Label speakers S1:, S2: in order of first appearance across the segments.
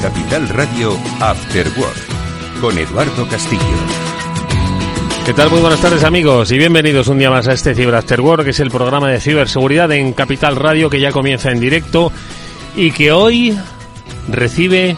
S1: Capital Radio After Work con Eduardo Castillo.
S2: ¿Qué tal? Muy buenas tardes, amigos, y bienvenidos un día más a este Cyber After Work, que es el programa de ciberseguridad en Capital Radio, que ya comienza en directo y que hoy recibe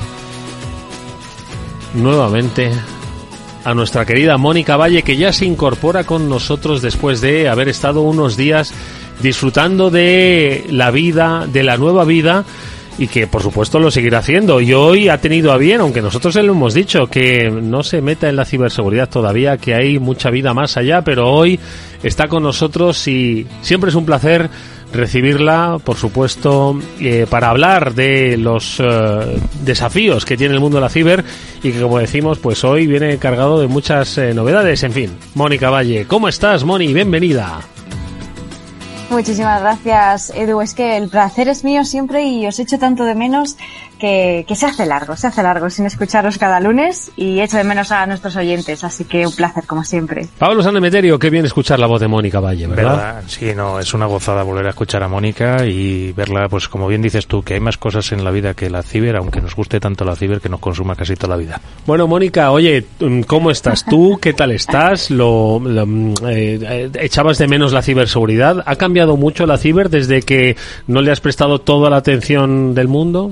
S2: nuevamente a nuestra querida Mónica Valle, que ya se incorpora con nosotros después de haber estado unos días disfrutando de la vida, de la nueva vida, y que por supuesto lo seguirá haciendo. Y hoy ha tenido a bien, aunque nosotros se lo hemos dicho, que no se meta en la ciberseguridad todavía, que hay mucha vida más allá, pero hoy está con nosotros y siempre es un placer recibirla, por supuesto, para hablar de los desafíos que tiene el mundo de la ciber, y que, como decimos, pues hoy viene cargado de muchas novedades. En fin, Mónica Valle, ¿cómo estás, Moni? Bienvenida.
S3: Muchísimas gracias, Edu. Es que el placer es mío siempre y os echo tanto de menos que se hace largo sin escucharos cada lunes, y echo de menos a nuestros oyentes, así que un placer como siempre.
S2: Pablo Sanemeterio, qué bien escuchar la voz de Mónica Valle, ¿verdad?
S4: Sí, no, es una gozada volver a escuchar a Mónica y verla, pues como bien dices tú, que hay más cosas en la vida que la ciber, aunque nos guste tanto la ciber que nos consuma casi toda la vida.
S2: Bueno, Mónica, oye, ¿cómo estás tú? ¿Qué tal estás? ¿Echabas de menos la ciberseguridad? ¿Ha cambiado mucho la ciber desde que no le has prestado toda la atención del mundo?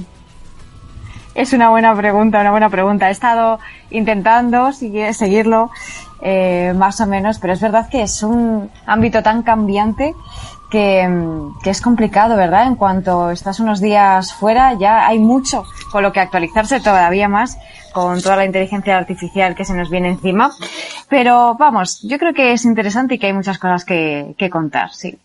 S3: Es una buena pregunta. He estado intentando seguirlo más o menos, pero es verdad que es un ámbito tan cambiante que es complicado, ¿verdad? En cuanto estás unos días fuera, ya hay mucho con lo que actualizarse, todavía más con toda la inteligencia artificial que se nos viene encima. Pero vamos, yo creo que es interesante y que hay muchas cosas que contar, sí.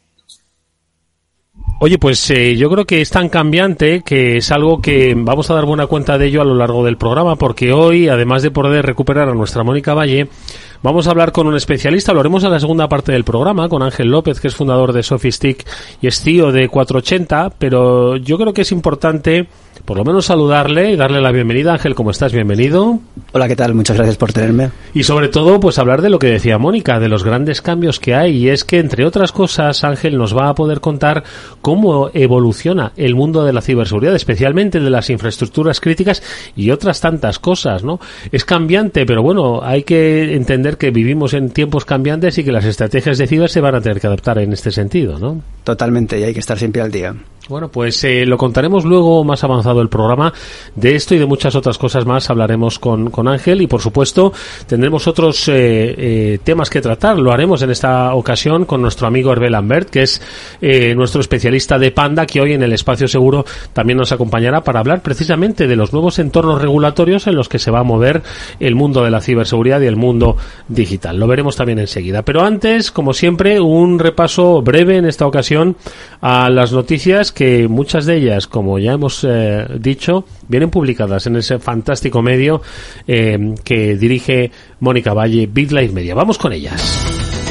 S2: Oye, pues yo creo que es tan cambiante que es algo que vamos a dar buena cuenta de ello a lo largo del programa, porque hoy, además de poder recuperar a nuestra Mónica Valle, vamos a hablar con un especialista. Lo haremos en la segunda parte del programa, con Ángel López, que es fundador de Sofistic y es CEO de 480, pero yo creo que es importante por lo menos saludarle y darle la bienvenida. Ángel, ¿cómo estás? Bienvenido.
S5: Hola, ¿qué tal? Muchas gracias por tenerme.
S2: Y sobre todo, pues hablar de lo que decía Mónica, de los grandes cambios que hay, y es que, entre otras cosas, Ángel nos va a poder contar cómo evoluciona el mundo de la ciberseguridad, especialmente de las infraestructuras críticas y otras tantas cosas, ¿no? Es cambiante, pero bueno, hay que entender que vivimos en tiempos cambiantes y que las estrategias de ciber se van a tener que adaptar en este sentido, ¿no?
S5: Totalmente, y hay que estar siempre al día.
S2: Bueno, pues lo contaremos luego más avanzado el programa. De esto y de muchas otras cosas más hablaremos con Ángel, y por supuesto tendremos otros temas que tratar. Lo haremos en esta ocasión con nuestro amigo Hervé Lambert, que es nuestro especialista de Panda, que hoy en el Espacio Seguro también nos acompañará para hablar precisamente de los nuevos entornos regulatorios en los que se va a mover el mundo de la ciberseguridad y el mundo digital. Lo veremos también enseguida. Pero antes, como siempre, un repaso breve en esta ocasión a las noticias, que muchas de ellas, como ya hemos dicho, vienen publicadas en ese fantástico medio que dirige Mónica Valle, BitLife Media. Vamos con ellas.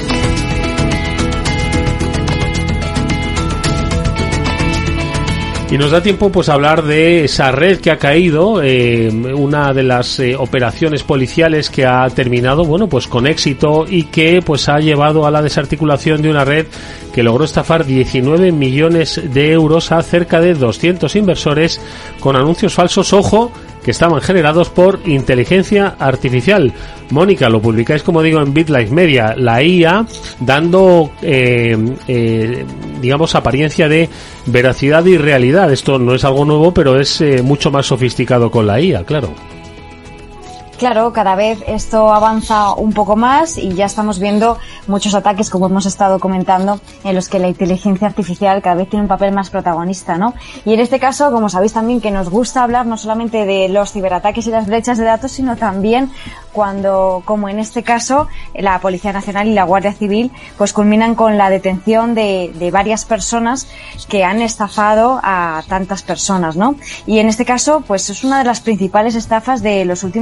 S2: Y nos da tiempo pues a hablar de esa red que ha caído, una de las operaciones policiales que ha terminado, bueno, pues con éxito, y que pues ha llevado a la desarticulación de una red que logró estafar 19 millones de euros a cerca de 200 inversores con anuncios falsos, ojo, que estaban generados por inteligencia artificial. Mónica, lo publicáis, como digo, en BitLife Media, la IA dando, digamos, apariencia de veracidad y realidad. Esto no es algo nuevo, pero es mucho más sofisticado con la IA, claro.
S3: Claro, cada vez esto avanza un poco más y ya estamos viendo muchos ataques, como hemos estado comentando, en los que la inteligencia artificial cada vez tiene un papel más protagonista, ¿no? Y en este caso, como sabéis también, que nos gusta hablar no solamente de los ciberataques y las brechas de datos, sino también cuando, como en este caso, la Policía Nacional y la Guardia Civil pues culminan con la detención de varias personas que han estafado a tantas personas, ¿no? Y en este caso, pues es una de las principales estafas de los últimos tiempos,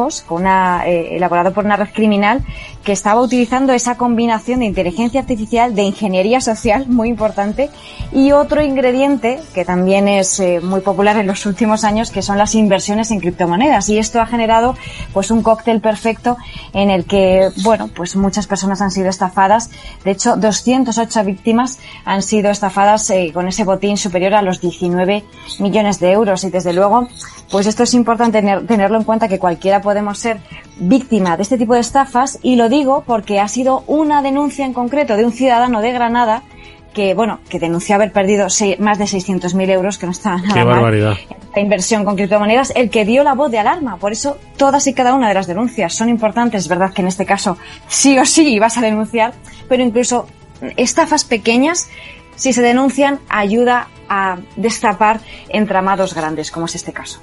S3: datos elaborado por una red criminal que estaba utilizando esa combinación de inteligencia artificial, de ingeniería social, muy importante, y otro ingrediente que también es muy popular en los últimos años, que son las inversiones en criptomonedas. Y esto ha generado pues un cóctel perfecto en el que, bueno, pues muchas personas han sido estafadas. De hecho, 208 víctimas han sido estafadas con ese botín superior a los 19 millones de euros. Y desde luego, pues esto es importante tenerlo en cuenta, que cualquiera podemos ser víctima de este tipo de estafas, y lo digo porque ha sido una denuncia en concreto de un ciudadano de Granada que denunció haber perdido más de 600.000 euros, que no está nada mal.
S2: ¡Qué barbaridad!
S3: La inversión con criptomonedas, el que dio la voz de alarma. Por eso todas y cada una de las denuncias son importantes. Es verdad que en este caso sí o sí vas a denunciar, pero incluso estafas pequeñas, si se denuncian, ayuda a destapar entramados grandes, como es este caso.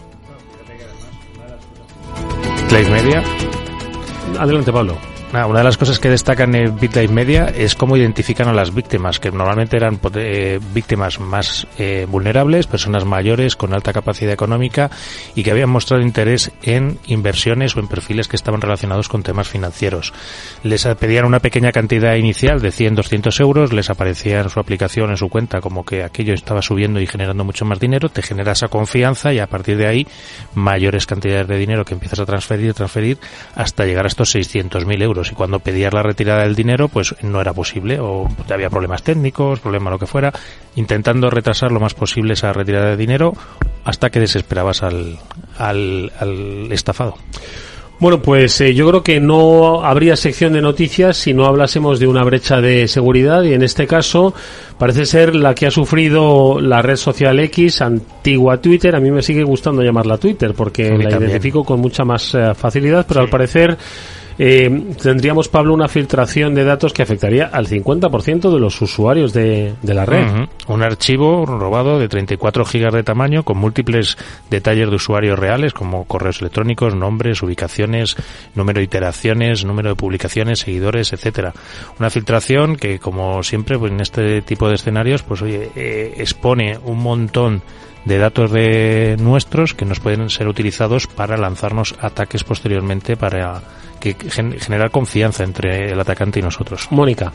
S4: BitLife Media.
S2: Adelante, Pablo.
S4: Una de las cosas que destacan en BitLife Media es cómo identifican a las víctimas, que normalmente eran víctimas más vulnerables, personas mayores con alta capacidad económica y que habían mostrado interés en inversiones o en perfiles que estaban relacionados con temas financieros. Les pedían una pequeña cantidad inicial de 100-200 euros, les aparecía en su aplicación, en su cuenta, como que aquello estaba subiendo y generando mucho más dinero, te genera esa confianza y a partir de ahí mayores cantidades de dinero que empiezas a transferir hasta llegar a estos 600.000 euros. Y cuando pedías la retirada del dinero, pues no era posible, o había problemas técnicos, problema lo que fuera, intentando retrasar lo más posible esa retirada de dinero hasta que desesperabas al estafado.
S2: Bueno, pues yo creo que no habría sección de noticias si no hablásemos de una brecha de seguridad, y en este caso parece ser la que ha sufrido la red social X, antigua Twitter. A mí me sigue gustando llamarla Twitter porque la
S4: también
S2: identifico con mucha más facilidad, pero
S4: sí.
S2: Al parecer tendríamos, Pablo, una filtración de datos que afectaría al 50% de los usuarios de la red.
S4: Uh-huh. Un archivo robado de 34 gigas de tamaño con múltiples detalles de usuarios reales como correos electrónicos, nombres, ubicaciones, número de iteraciones, número de publicaciones, seguidores, etcétera. Una filtración que, como siempre, pues en este tipo de escenarios, pues expone un montón de datos de nuestros que nos pueden ser utilizados para lanzarnos ataques posteriormente, para generar confianza entre el atacante y nosotros.
S2: Mónica.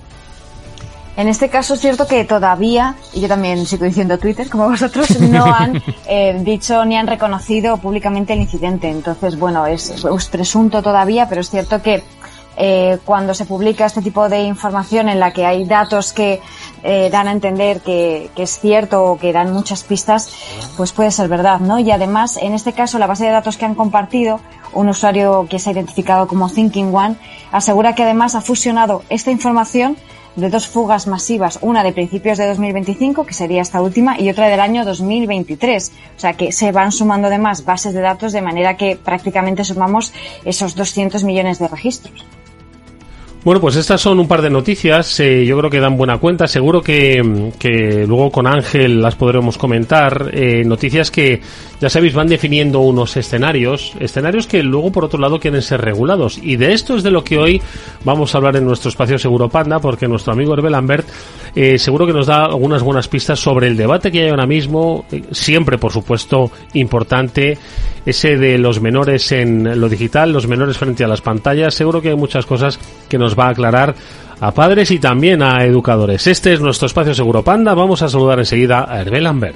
S3: En este caso es cierto que todavía, y yo también sigo diciendo Twitter como vosotros, no han dicho ni han reconocido públicamente el incidente. Entonces, bueno, es presunto todavía, pero es cierto que cuando se publica este tipo de información en la que hay datos que dan a entender que es cierto o que dan muchas pistas, pues puede ser verdad, ¿no? Y además, en este caso, la base de datos que han compartido, un usuario que se ha identificado como Thinking One, asegura que además ha fusionado esta información de dos fugas masivas, una de principios de 2025, que sería esta última, y otra del año 2023. O sea que se van sumando además bases de datos, de manera que prácticamente sumamos esos 200 millones de registros.
S2: Bueno, pues estas son un par de noticias, yo creo que dan buena cuenta. Seguro que luego con Ángel las podremos comentar. Noticias que, ya sabéis, van definiendo unos escenarios que luego, por otro lado, quieren ser regulados. Y de esto es de lo que hoy vamos a hablar en nuestro espacio Seguro Panda, porque nuestro amigo Hervé Lambert seguro que nos da algunas buenas pistas sobre el debate que hay ahora mismo, siempre, por supuesto, importante, ese de los menores en lo digital, los menores frente a las pantallas. Seguro que hay muchas cosas que nos va a aclarar a padres y también a educadores. Este es nuestro espacio Seguro Panda. Vamos a saludar enseguida a Hervé Lambert.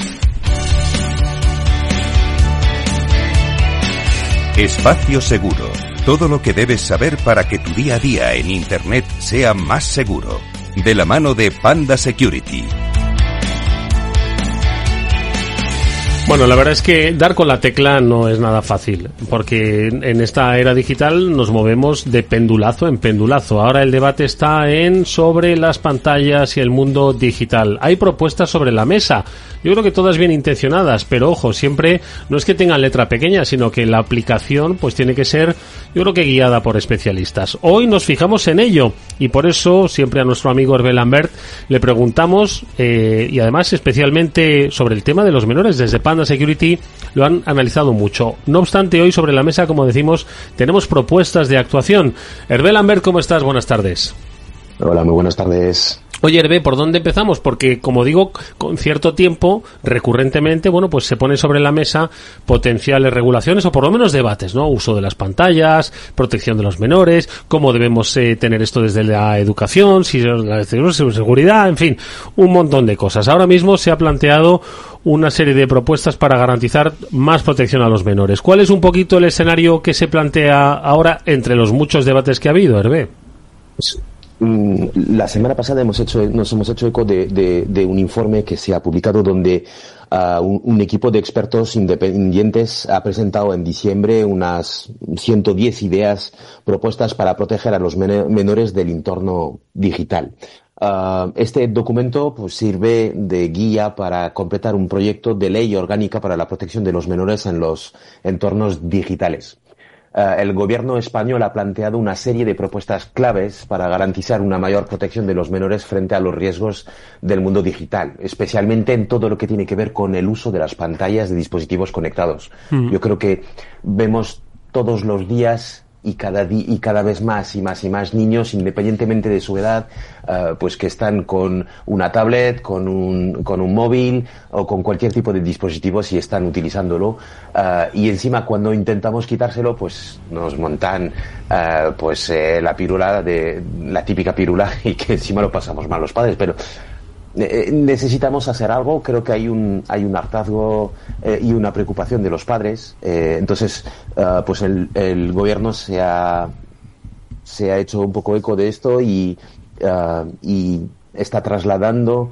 S1: Espacio Seguro. Todo lo que debes saber para que tu día a día en Internet sea más seguro. De la mano de Panda Security.
S2: Bueno, la verdad es que dar con la tecla no es nada fácil, porque en esta era digital nos movemos de pendulazo en pendulazo. Ahora el debate está sobre las pantallas y el mundo digital. Hay propuestas sobre la mesa, yo creo que todas bien intencionadas, pero ojo, siempre no es que tengan letra pequeña, sino que la aplicación pues tiene que ser, yo creo que guiada por especialistas. Hoy nos fijamos en ello y por eso siempre a nuestro amigo Hervé Lambert le preguntamos, y además especialmente sobre el tema de los menores. Desde Panda Security lo han analizado mucho. No obstante, hoy sobre la mesa, como decimos, tenemos propuestas de actuación. Hervé Lambert, ¿cómo estás? Buenas tardes.
S6: Hola, muy buenas tardes.
S2: Oye, Hervé, ¿por dónde empezamos? Porque, como digo, con cierto tiempo, recurrentemente, bueno, pues se pone sobre la mesa potenciales regulaciones o por lo menos debates, ¿no? Uso de las pantallas, protección de los menores, cómo debemos tener esto desde la educación, si la seguridad, en fin, un montón de cosas. Ahora mismo se ha planteado una serie de propuestas para garantizar más protección a los menores. ¿Cuál es un poquito el escenario que se plantea ahora entre los muchos debates que ha habido, Hervé?
S6: La semana pasada nos hemos hecho eco de un informe que se ha publicado donde un equipo de expertos independientes ha presentado en diciembre unas 110 ideas propuestas para proteger a los menores del entorno digital. Este documento pues sirve de guía para completar un proyecto de ley orgánica para la protección de los menores en los entornos digitales. El gobierno español ha planteado una serie de propuestas claves para garantizar una mayor protección de los menores frente a los riesgos del mundo digital, especialmente en todo lo que tiene que ver con el uso de las pantallas de dispositivos conectados. Yo creo que vemos todos los días y cada vez más niños, independientemente de su edad, pues que están con una tablet, con un móvil o con cualquier tipo de dispositivo si están utilizándolo, y encima cuando intentamos quitárselo pues nos montan la típica pirula y que encima lo pasamos mal los padres, pero necesitamos hacer algo. Creo que hay un hartazgo y una preocupación de los padres. Entonces, pues el gobierno se ha hecho un poco eco de esto y está trasladando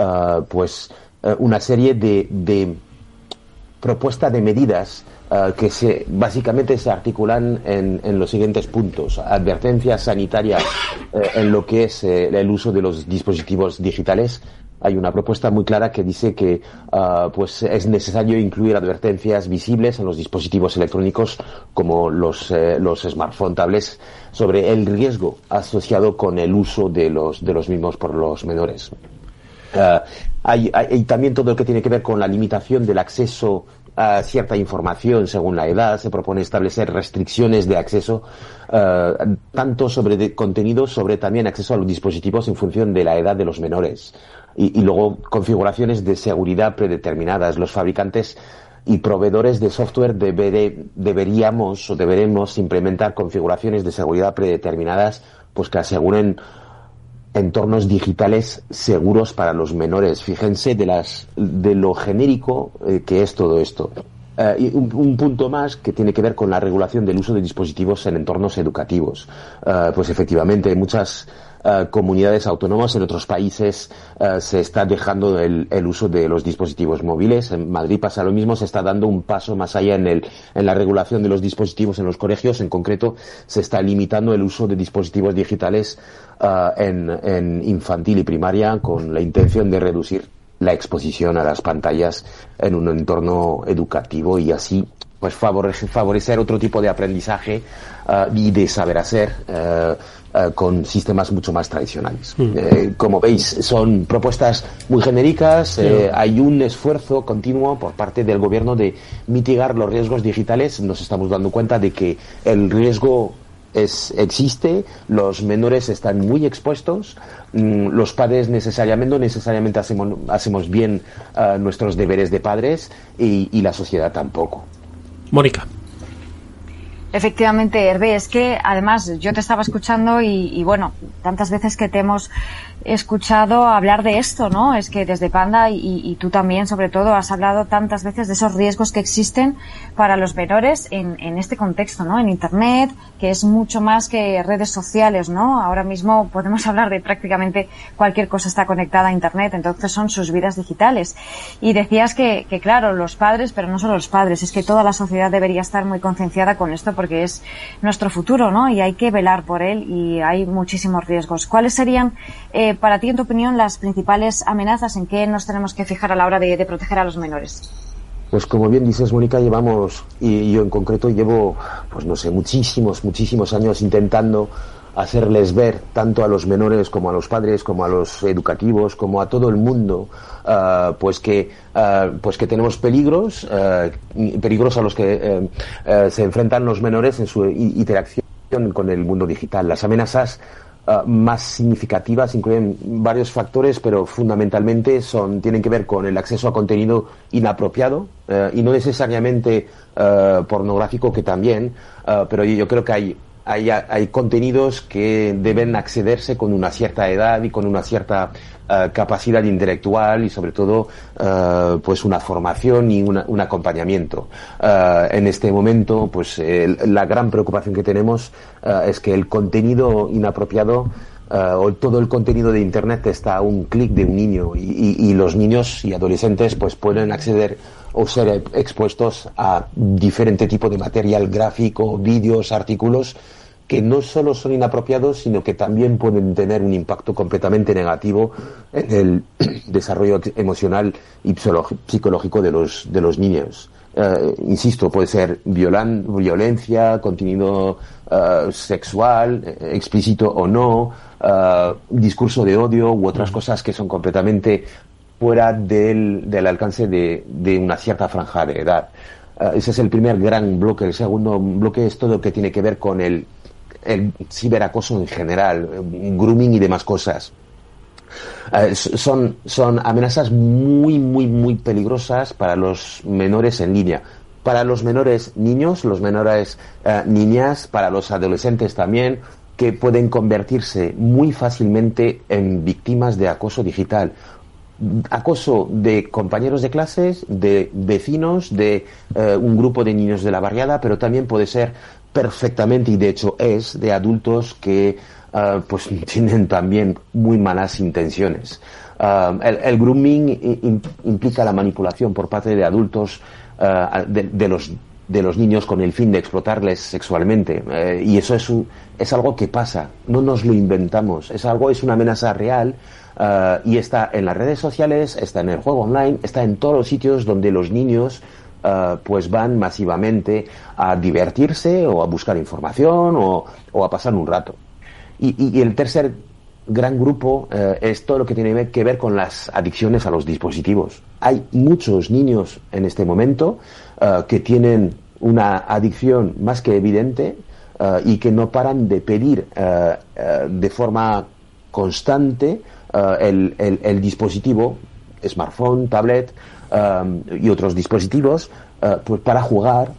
S6: una serie de propuestas de medidas que básicamente se articulan en los siguientes puntos: advertencia sanitaria en lo que es el uso de los dispositivos digitales. Hay una propuesta muy clara que dice que pues es necesario incluir advertencias visibles en los dispositivos electrónicos como los smartphones, tablets, sobre el riesgo asociado con el uso de los mismos por los menores. Hay también todo lo que tiene que ver con la limitación del acceso a cierta información según la edad. Se propone establecer restricciones de acceso, tanto sobre contenidos, sobre también acceso a los dispositivos en función de la edad de los menores. Y luego configuraciones de seguridad predeterminadas. Los fabricantes y proveedores de software deberemos implementar configuraciones de seguridad predeterminadas pues que aseguren entornos digitales seguros para los menores. Fíjense de lo genérico que es todo esto. Y un punto más que tiene que ver con la regulación del uso de dispositivos en entornos educativos. Pues efectivamente, muchas comunidades autónomas en otros países se está dejando el uso de los dispositivos móviles. En Madrid pasa lo mismo. Se está dando un paso más allá en la regulación de los dispositivos en los colegios. En concreto, se está limitando el uso de dispositivos digitales en infantil y primaria, con la intención de reducir la exposición a las pantallas en un entorno educativo y así pues favorecer otro tipo de aprendizaje y de saber hacer con sistemas mucho más tradicionales. Como veis, son propuestas muy genéricas. Hay un esfuerzo continuo por parte del gobierno de mitigar los riesgos digitales. Nos estamos dando cuenta de que el riesgo existe, los menores están muy expuestos, los padres no necesariamente hacemos bien nuestros deberes de padres y la sociedad tampoco.
S2: Mónica.
S3: Efectivamente, Hervé, es que además yo te estaba escuchando y bueno, tantas veces que te hemos escuchado hablar de esto, ¿no? Es que desde Panda y tú también, sobre todo, has hablado tantas veces de esos riesgos que existen para los menores en este contexto, ¿no? En Internet, que es mucho más que redes sociales, ¿no? Ahora mismo podemos hablar de prácticamente cualquier cosa está conectada a Internet, entonces son sus vidas digitales. Y decías que claro, los padres, pero no solo los padres, es que toda la sociedad debería estar muy concienciada con esto porque es nuestro futuro, ¿no? Y hay que velar por él y hay muchísimos riesgos. ¿Cuáles serían para ti, en tu opinión, las principales amenazas en que nos tenemos que fijar a la hora de proteger a los menores?
S6: Pues como bien dices, Mónica, y yo en concreto llevo, pues no sé, muchísimos años intentando hacerles ver, tanto a los menores como a los padres, como a los educativos, como a todo el mundo, pues que tenemos peligros a los que se enfrentan los menores en su interacción con el mundo digital. Las amenazas más significativas incluyen varios factores, pero fundamentalmente tienen que ver con el acceso a contenido inapropiado, y no necesariamente pornográfico, que también, pero yo creo que hay contenidos que deben accederse con una cierta edad y con una cierta capacidad intelectual, y sobre todo pues una formación y un acompañamiento. En este momento, pues la gran preocupación que tenemos es que el contenido inapropiado o todo el contenido de Internet está a un clic de un niño, y los niños y adolescentes pues pueden acceder o ser expuestos a diferente tipo de material gráfico, vídeos, artículos que no solo son inapropiados, sino que también pueden tener un impacto completamente negativo en el desarrollo emocional y psicológico de los niños. Insisto, puede ser violencia, contenido sexual, explícito o no, discurso de odio u otras cosas que son completamente fuera del alcance de una cierta franja de edad. Ese es el primer gran bloque. El segundo bloque es todo lo que tiene que ver con el ciberacoso en general, grooming y demás cosas. Son amenazas muy, muy, muy peligrosas para los menores en línea. Para los menores niños, los menores niñas, para los adolescentes también, que pueden convertirse muy fácilmente en víctimas de acoso digital. Acoso de compañeros de clases, de vecinos, de un grupo de niños de la barriada, pero también puede ser perfectamente, y de hecho de adultos que pues tienen también muy malas intenciones. El grooming implica la manipulación por parte de adultos de los niños con el fin de explotarles sexualmente, y eso es algo que pasa, no nos lo inventamos, es una amenaza real. Y está en las redes sociales, está en el juego online, está en todos los sitios donde los niños pues van masivamente a divertirse o a buscar información o a pasar un rato. Y el tercer gran grupo es todo lo que tiene que ver con las adicciones a los dispositivos. Hay muchos niños en este momento que tienen una adicción más que evidente y que no paran de pedir de forma constante el dispositivo, smartphone, tablet y otros dispositivos, pues para jugar,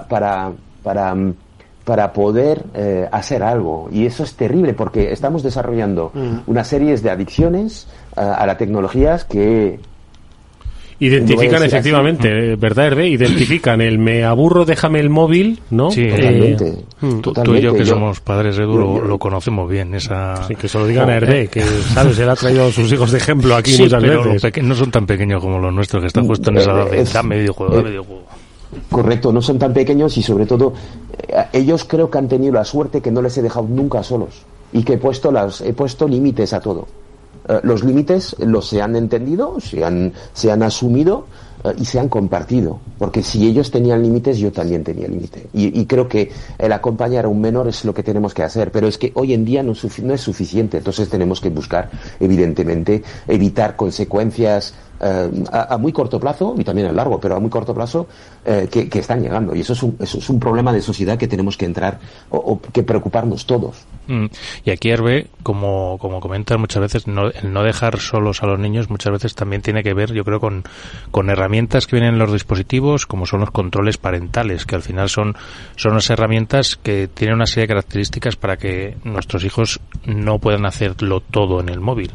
S6: para poder hacer algo. Y eso es terrible, porque estamos desarrollando una serie de adicciones a las tecnologías que
S2: identifican efectivamente, ¿verdad, Hervé? Identifican el me aburro, déjame el móvil, ¿no?
S6: Sí, totalmente.
S4: Tú y yo, que somos padres, Edu, lo conocemos bien.
S2: Sí, que se lo digan a Hervé, que, ¿sabes? Él ha traído a sus hijos de ejemplo aquí muchas veces.
S4: No son tan pequeños como los nuestros, que están justo en esa edad de dame videojuego.
S6: Correcto, no son tan pequeños, y sobre todo ellos creo que han tenido la suerte que no les he dejado nunca solos, y que he puesto límites a todo. Los límites se han entendido, se han asumido y se han compartido, porque si ellos tenían límites, yo también tenía límite, y creo que el acompañar a un menor es lo que tenemos que hacer, pero es que hoy en día no es suficiente. Entonces tenemos que buscar, evidentemente, evitar consecuencias a muy corto plazo, y también a largo, pero a muy corto plazo, que están llegando, y eso es un problema de sociedad que tenemos que entrar o que preocuparnos todos.
S4: Y aquí, Hervé, como comentas muchas veces, el no dejar solos a los niños muchas veces también tiene que ver, yo creo, con herramientas que vienen en los dispositivos, como son los controles parentales, que al final son unas herramientas que tienen una serie de características para que nuestros hijos no puedan hacerlo todo en el móvil.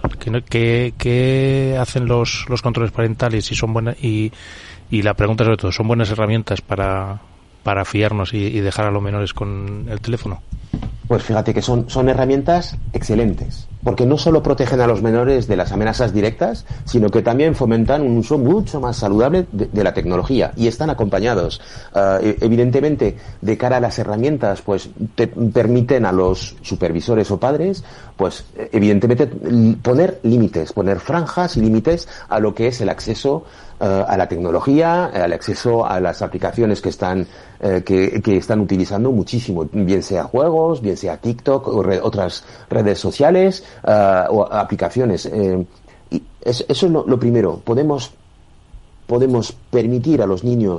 S4: ¿Qué hacen los controles parentales? Y son buenas, y la pregunta sobre todo, ¿son buenas herramientas para fiarnos y dejar a los menores con el teléfono?
S6: Pues fíjate que son herramientas excelentes, porque no solo protegen a los menores de las amenazas directas, sino que también fomentan un uso mucho más saludable de la tecnología, y están acompañados. Evidentemente, de cara a las herramientas, pues permiten a los supervisores o padres, pues evidentemente poner límites, poner franjas y límites a lo que es el acceso a la tecnología, al acceso a las aplicaciones que están utilizando muchísimo, bien sea juegos, bien sea TikTok o otras redes sociales o aplicaciones. Y eso es lo primero. Podemos permitir a los niños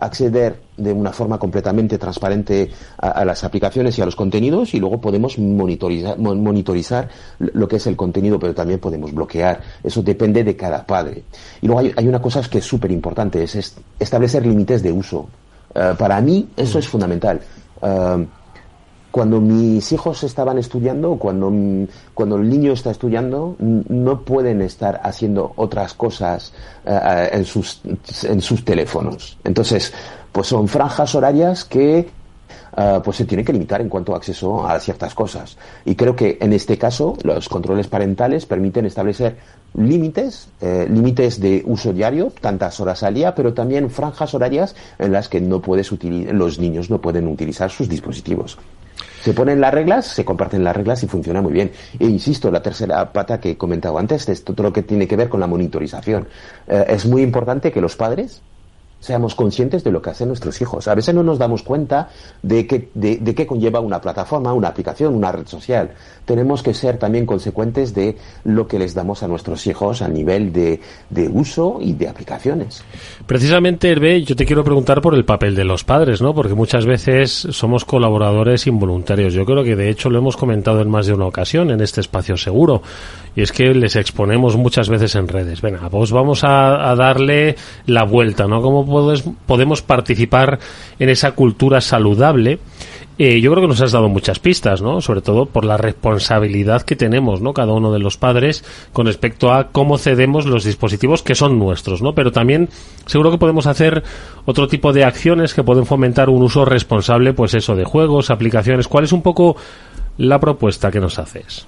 S6: acceder de una forma completamente transparente a las aplicaciones y a los contenidos, y luego podemos monitorizar lo que es el contenido, pero también podemos bloquear. Eso depende de cada padre. Y luego hay una cosa que es súper importante, es establecer límites de uso. Para mí eso es fundamental. Cuando mis hijos estaban estudiando, cuando el niño está estudiando, no pueden estar haciendo otras cosas en sus teléfonos. Entonces, pues son franjas horarias que pues se tiene que limitar en cuanto a acceso a ciertas cosas. Y creo que en este caso los controles parentales permiten establecer límites de uso diario, tantas horas al día, pero también franjas horarias en las que los niños no pueden utilizar sus dispositivos. Se ponen las reglas, se comparten las reglas y funciona muy bien. E insisto, la tercera pata que he comentado antes es todo lo que tiene que ver con la monitorización. Es muy importante que los padres seamos conscientes de lo que hacen nuestros hijos. A veces no nos damos cuenta de qué conlleva una plataforma, una aplicación, una red social. Tenemos que ser también consecuentes de lo que les damos a nuestros hijos a nivel de uso y de aplicaciones.
S2: Precisamente, Hervé, yo te quiero preguntar por el papel de los padres, ¿no? Porque muchas veces somos colaboradores involuntarios. Yo creo que de hecho lo hemos comentado en más de una ocasión en este espacio seguro. Y es que les exponemos muchas veces en redes. Venga, pues vamos a darle la vuelta, ¿no? ¿Cómo podemos participar en esa cultura saludable? Yo creo que nos has dado muchas pistas, ¿no? Sobre todo por la responsabilidad que tenemos, ¿no? Cada uno de los padres con respecto a cómo cedemos los dispositivos que son nuestros, ¿no? Pero también seguro que podemos hacer otro tipo de acciones que pueden fomentar un uso responsable, pues eso, de juegos, aplicaciones. ¿Cuál es un poco la propuesta que nos haces?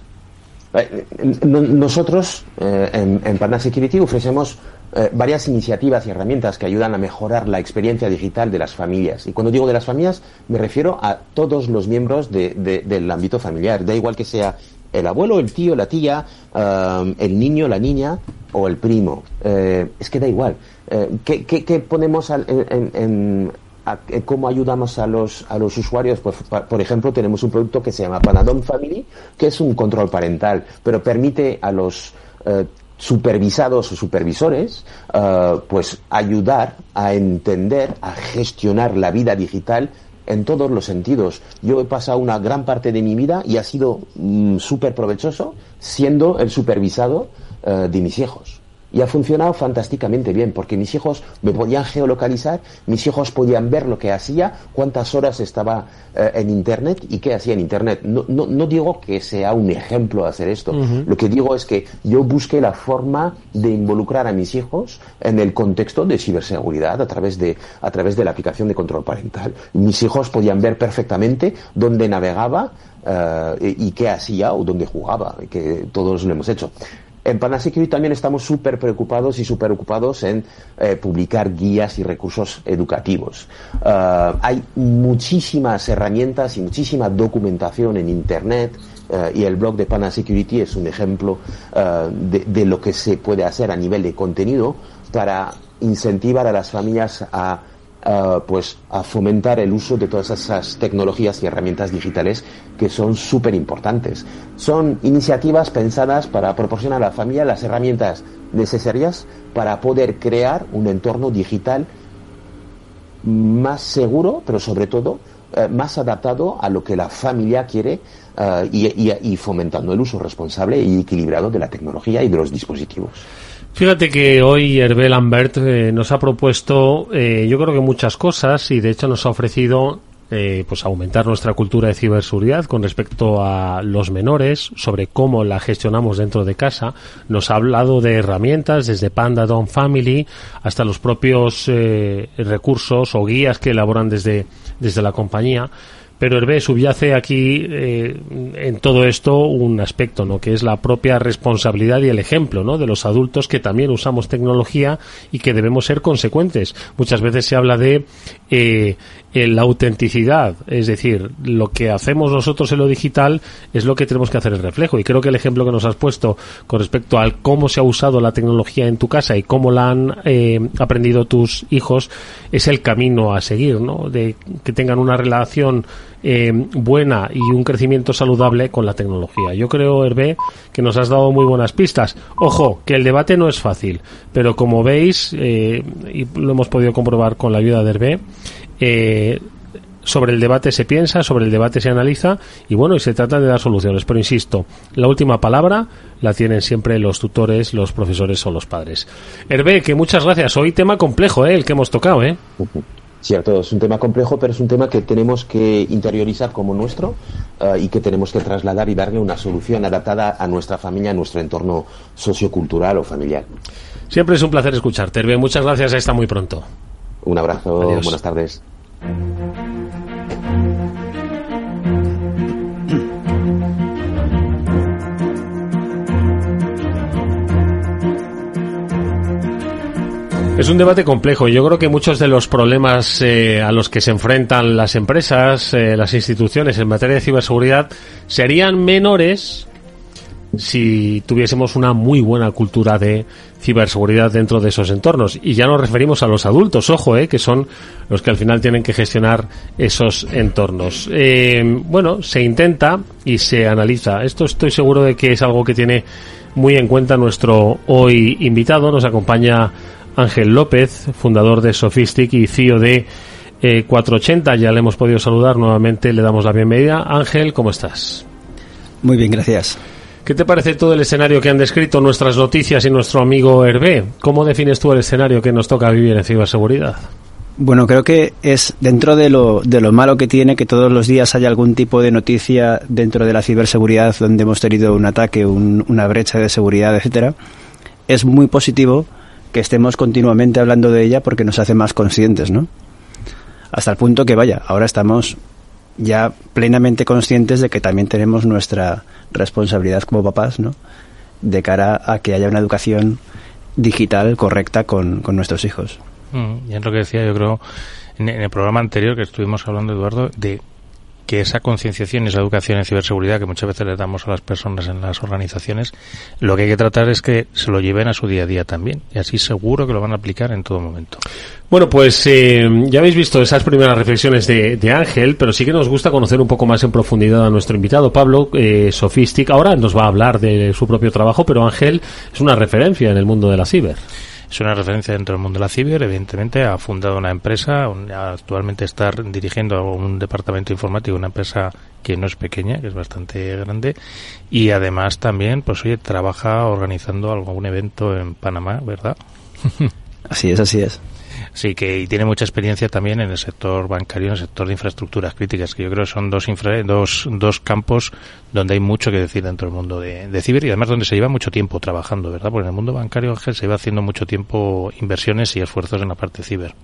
S6: Nosotros en Panda Security ofrecemos varias iniciativas y herramientas que ayudan a mejorar la experiencia digital de las familias. Y cuando digo de las familias, me refiero a todos los miembros del ámbito familiar. Da igual que sea el abuelo, el tío, la tía, el niño, la niña o el primo. Es que da igual. ¿Qué ponemos cómo ayudamos a los usuarios? Pues, por ejemplo, tenemos un producto que se llama Panadon Family, que es un control parental, pero permite a los supervisados o supervisores pues ayudar a entender, a gestionar la vida digital en todos los sentidos. Yo he pasado una gran parte de mi vida y ha sido súper provechoso siendo el supervisado de mis hijos. Y ha funcionado fantásticamente bien, porque mis hijos me podían geolocalizar, mis hijos podían ver lo que hacía, cuántas horas estaba en Internet y qué hacía en Internet. No digo que sea un ejemplo hacer esto. Uh-huh. Lo que digo es que yo busqué la forma de involucrar a mis hijos en el contexto de ciberseguridad a través de la aplicación de control parental. Mis hijos podían ver perfectamente dónde navegaba y qué hacía o dónde jugaba, que todos lo hemos hecho. En Panda Security también estamos súper preocupados en publicar guías y recursos educativos. Hay muchísimas herramientas y muchísima documentación en Internet, y el blog de Panda Security es un ejemplo de lo que se puede hacer a nivel de contenido para incentivar a las familias a fomentar el uso de todas esas tecnologías y herramientas digitales que son súper importantes. Son iniciativas pensadas para proporcionar a la familia las herramientas necesarias para poder crear un entorno digital más seguro, pero sobre todo más adaptado a lo que la familia quiere, y fomentando el uso responsable y equilibrado de la tecnología y de los dispositivos.
S2: Fíjate que hoy Hervé Lambert nos ha propuesto, yo creo que muchas cosas, y de hecho nos ha ofrecido pues aumentar nuestra cultura de ciberseguridad con respecto a los menores, sobre cómo la gestionamos dentro de casa. Nos ha hablado de herramientas desde Panadon Family hasta los propios recursos o guías que elaboran desde la compañía. Pero Hervé, subyace aquí en todo esto un aspecto, ¿no? Que es la propia responsabilidad y el ejemplo, ¿no? De los adultos que también usamos tecnología y que debemos ser consecuentes. Muchas veces se habla de la autenticidad, es decir, lo que hacemos nosotros en lo digital es lo que tenemos que hacer el reflejo. Y creo que el ejemplo que nos has puesto con respecto al cómo se ha usado la tecnología en tu casa y cómo la han aprendido tus hijos es el camino a seguir, ¿no? De que tengan una relación buena y un crecimiento saludable con la tecnología. Yo creo, Hervé, que nos has dado muy buenas pistas. Ojo, que el debate no es fácil, pero como veis, y lo hemos podido comprobar con la ayuda de Hervé, sobre el debate se piensa, sobre el debate se analiza y bueno, y se trata de dar soluciones. Pero insisto, la última palabra la tienen siempre los tutores, los profesores o los padres. Hervé, que muchas gracias. Hoy tema complejo, el que hemos tocado,
S6: Cierto, es un tema complejo, pero es un tema que tenemos que interiorizar como nuestro y que tenemos que trasladar y darle una solución adaptada a nuestra familia, a nuestro entorno sociocultural o familiar.
S2: Siempre es un placer escucharte, Hervé. Muchas gracias. Hasta muy pronto.
S6: Un abrazo.
S2: Adiós.
S6: Buenas tardes.
S2: Es un debate complejo. Yo creo que muchos de los problemas a los que se enfrentan las empresas, las instituciones en materia de ciberseguridad serían menores si tuviésemos una muy buena cultura de ciberseguridad dentro de esos entornos. Y ya nos referimos a los adultos, ojo, que son los que al final tienen que gestionar esos entornos. Bueno, se intenta y se analiza. Esto estoy seguro de que es algo que tiene muy en cuenta nuestro hoy invitado. Nos acompaña Ángel López, fundador de Sofistic y CEO de 480. Ya le hemos podido saludar nuevamente, le damos la bienvenida. Ángel, ¿cómo estás?
S5: Muy bien, gracias.
S2: ¿Qué te parece todo el escenario que han descrito nuestras noticias y nuestro amigo Hervé? ¿Cómo defines tú el escenario que nos toca vivir en ciberseguridad?
S5: Bueno, creo que es dentro de lo malo que tiene que todos los días haya algún tipo de noticia dentro de la ciberseguridad donde hemos tenido un ataque, una brecha de seguridad, etcétera. Es muy positivo que estemos continuamente hablando de ella porque nos hace más conscientes, ¿no? Hasta el punto que, vaya, ahora estamos ya plenamente conscientes de que también tenemos nuestra responsabilidad como papás, ¿no? De cara a que haya una educación digital correcta con nuestros hijos.
S4: Y es lo que decía, yo creo, en el programa anterior que estuvimos hablando, Eduardo, de que esa concienciación y esa educación en ciberseguridad que muchas veces le damos a las personas en las organizaciones, lo que hay que tratar es que se lo lleven a su día a día también, y así seguro que lo van a aplicar en todo momento.
S2: Bueno, pues ya habéis visto esas primeras reflexiones de Ángel, pero sí que nos gusta conocer un poco más en profundidad a nuestro invitado, Pablo, Sofistic. Ahora nos va a hablar de su propio trabajo, pero Ángel es una referencia en el mundo de la ciber.
S4: Es una referencia dentro del mundo de la ciber, evidentemente ha fundado una empresa, actualmente está dirigiendo un departamento informático, una empresa que no es pequeña, que es bastante grande, y además también, pues oye, trabaja organizando algún evento en Panamá, ¿verdad?
S5: Así es, así es.
S4: Sí, y tiene mucha experiencia también en el sector bancario, en el sector de infraestructuras críticas, que yo creo que son dos campos donde hay mucho que decir dentro del mundo de ciber y además donde se lleva mucho tiempo trabajando, ¿verdad? Porque en el mundo bancario, Ángel, se lleva haciendo mucho tiempo inversiones y esfuerzos en la parte ciber.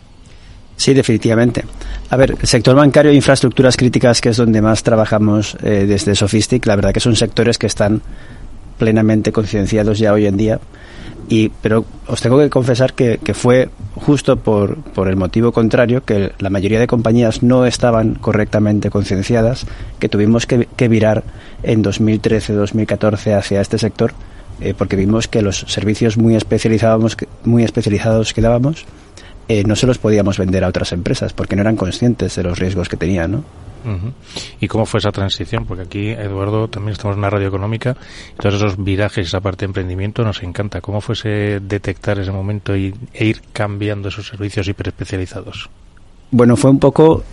S5: Sí, definitivamente. A ver, el sector bancario e infraestructuras críticas, que es donde más trabajamos desde Sofistic, la verdad que son sectores que están plenamente concienciados ya hoy en día. Pero os tengo que confesar que fue justo por el motivo contrario, que la mayoría de compañías no estaban correctamente concienciadas, que tuvimos que virar en 2013-2014 hacia este sector, porque vimos que los servicios muy especializados que dábamos no se los podíamos vender a otras empresas porque no eran conscientes de los riesgos que tenían, ¿no?
S4: Uh-huh. ¿Y cómo fue esa transición? Porque aquí, Eduardo, también estamos en una radio económica y todos esos virajes, esa parte de emprendimiento nos encanta. ¿Cómo fue detectar ese momento e ir cambiando esos servicios hiperespecializados?
S5: Bueno, fue un poco...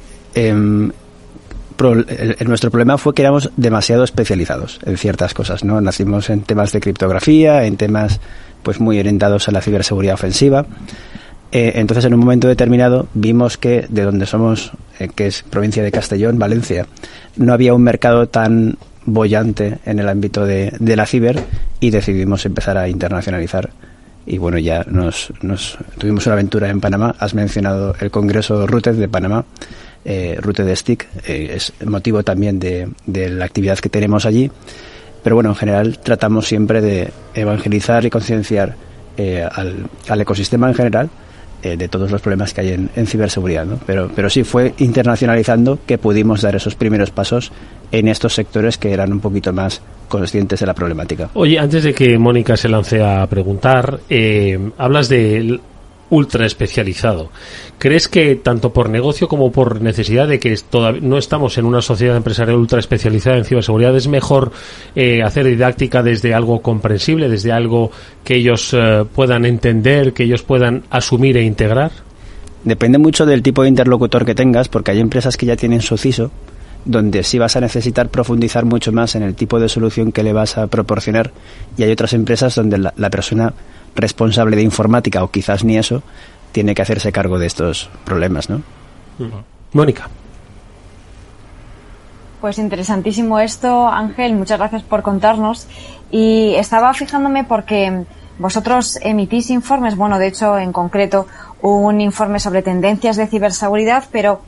S5: nuestro problema fue que éramos demasiado especializados en ciertas cosas, ¿no? Nacimos en temas de criptografía, en temas pues muy orientados a la ciberseguridad ofensiva. Entonces, en un momento determinado, vimos que de donde somos, que es provincia de Castellón, Valencia, no había un mercado tan boyante en el ámbito de la ciber y decidimos empezar a internacionalizar. Y bueno, ya tuvimos una aventura en Panamá. Has mencionado el Congreso Rooted de Panamá, Rooted STIC, es motivo también de la actividad que tenemos allí. Pero bueno, en general tratamos siempre de evangelizar y concienciar al ecosistema en general de todos los problemas que hay en ciberseguridad, ¿no? Pero sí fue internacionalizando que pudimos dar esos primeros pasos en estos sectores que eran un poquito más conscientes de la problemática.
S2: Oye, antes de que Mónica se lance a preguntar, hablas de ultra especializado. ¿Crees que tanto por negocio como por necesidad de que todavía no estamos en una sociedad empresarial ultra especializada en ciberseguridad, es mejor hacer didáctica desde algo comprensible, desde algo que ellos puedan entender, que ellos puedan asumir e integrar?
S5: Depende mucho del tipo de interlocutor que tengas, porque hay empresas que ya tienen su CISO, donde sí vas a necesitar profundizar mucho más en el tipo de solución que le vas a proporcionar, y hay otras empresas donde la persona responsable de informática, o quizás ni eso, tiene que hacerse cargo de estos problemas, ¿no?
S2: Mónica.
S3: Pues interesantísimo esto, Ángel, muchas gracias por contarnos. Y estaba fijándome porque vosotros emitís informes, bueno, de hecho, en concreto, un informe sobre tendencias de ciberseguridad, pero